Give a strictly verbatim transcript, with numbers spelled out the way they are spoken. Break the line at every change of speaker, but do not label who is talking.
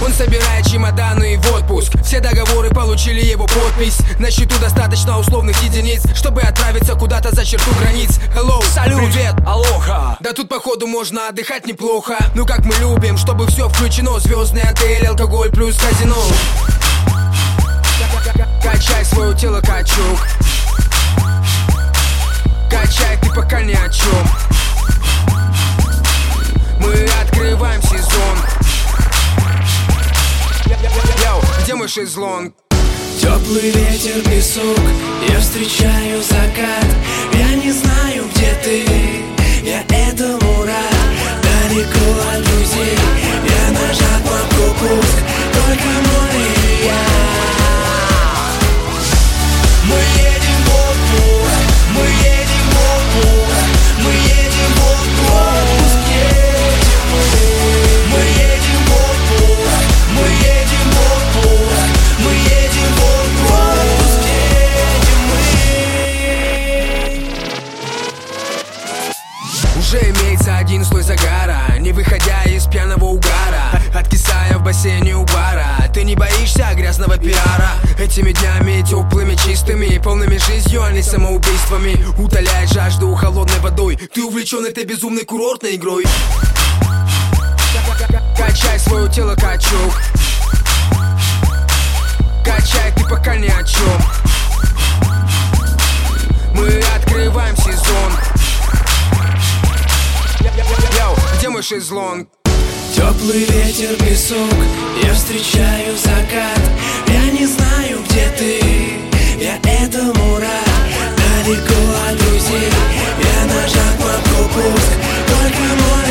Он собирает чемоданы в отпуск. Все договоры получили его подпись. На счету достаточно условных единиц, чтобы отправиться куда-то за черту границ. Hello, салют, привет, алоха. Да тут походу можно отдыхать неплохо. Ну как мы любим, чтобы все включено. Звездный отель, алкоголь плюс казино. Качай свое тело, качок. Качай, ты пока ни о чем. Мы открываем сезон. Йоу, где мой шезлонг?
Теплый ветер, песок, я встречаю закат. Я не знаю, где ты, я этому рад. Далеко от друзей, я нажал кнопку пуск. Только мой и я. Мы едем в отпуск, мы едем в отпуск, мы едем в отпуск, едем мы. Мы едем в отпуск, мы едем в отпуск, мы едем в отпуск, едем мы.
Уже имеется один слой загара, не выходя из пьяного угара, откисая в бассейне у бара. Ты не боишься грязного пиара? Этими днями теплыми, чистыми, полными жизнью, а не самоубийствами, утоляет жажду холодной водой. Ты увлечен этой безумной курортной игрой. Качай свое тело, качок. Качай, ты пока ни о чем. Мы открываем сезон. Йоу, где мой шезлонг?
Теплый ветер, песок, я встречаю закат. Я не знаю, где ты, я этому рад. Далеко от друзей, я нажал кнопку пуск. Только мой